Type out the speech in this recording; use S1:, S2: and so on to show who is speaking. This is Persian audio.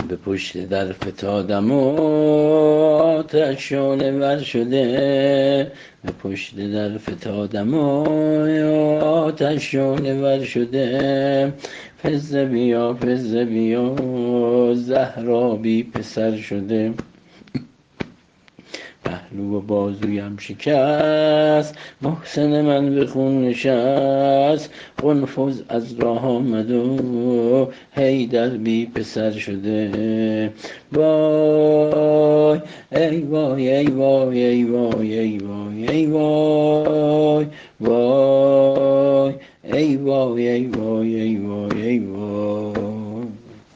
S1: به پشت در فتادم و آتش شعله ور شده، به پشت در فتادم و آتش شعله ور شده. فزه بیا فزه بیا زهرا بی پسر شده. پهلو و بازویم شکست، محسن من به خون نشست. قنفذ از راه آمد و حیدر بی پسر شده. وای ای وای ای وای ای وای ای وای ای وای